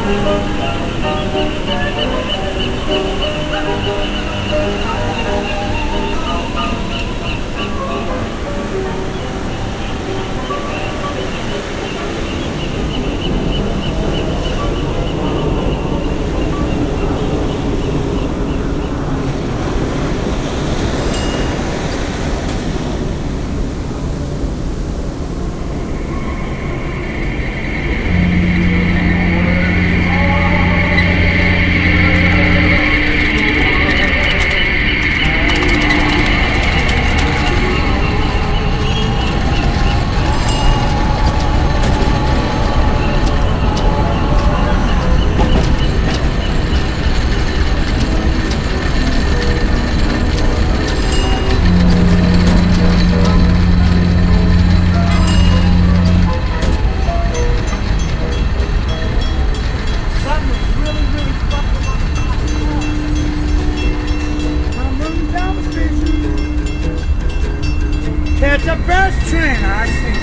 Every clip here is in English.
Catch a bus train, I see.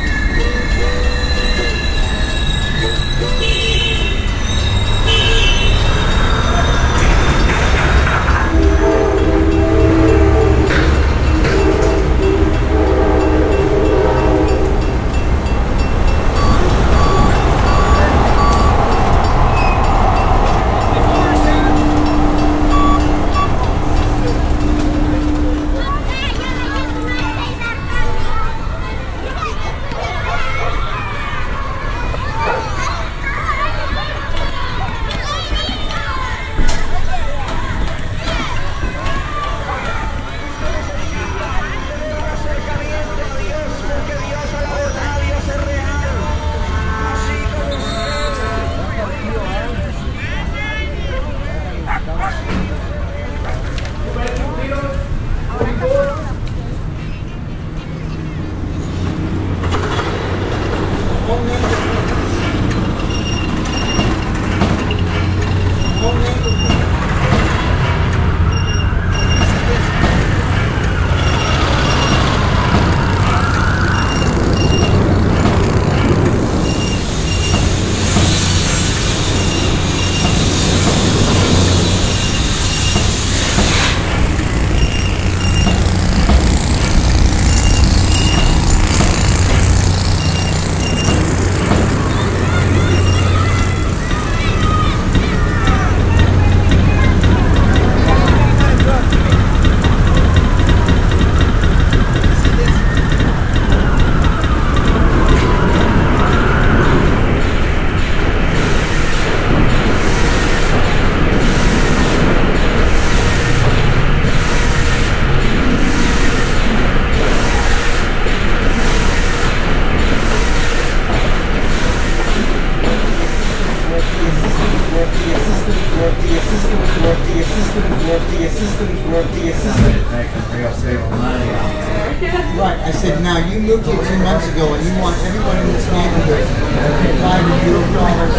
Right, I said, now you moved here 2 months ago and you want everybody in this neighborhood to buy your dollars.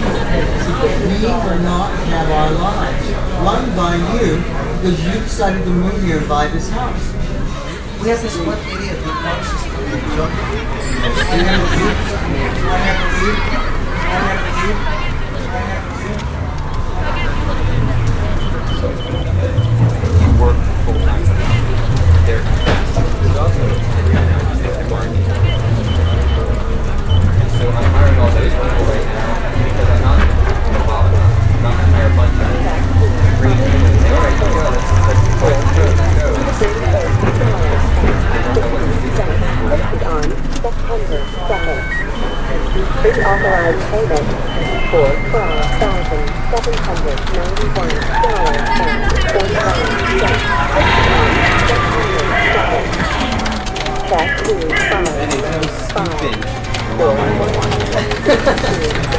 We will not have our lives run by you because you decided to move here and buy this house. We have this one idiot that wants us to be junkie. You work full time. Their capacity is also market. So I'm hiring all those people right now because I'm not going to hire a bunch of green people and say, all right, let's go. September 2nd. Pre-authorized payment for $12,791.49. Check to 5.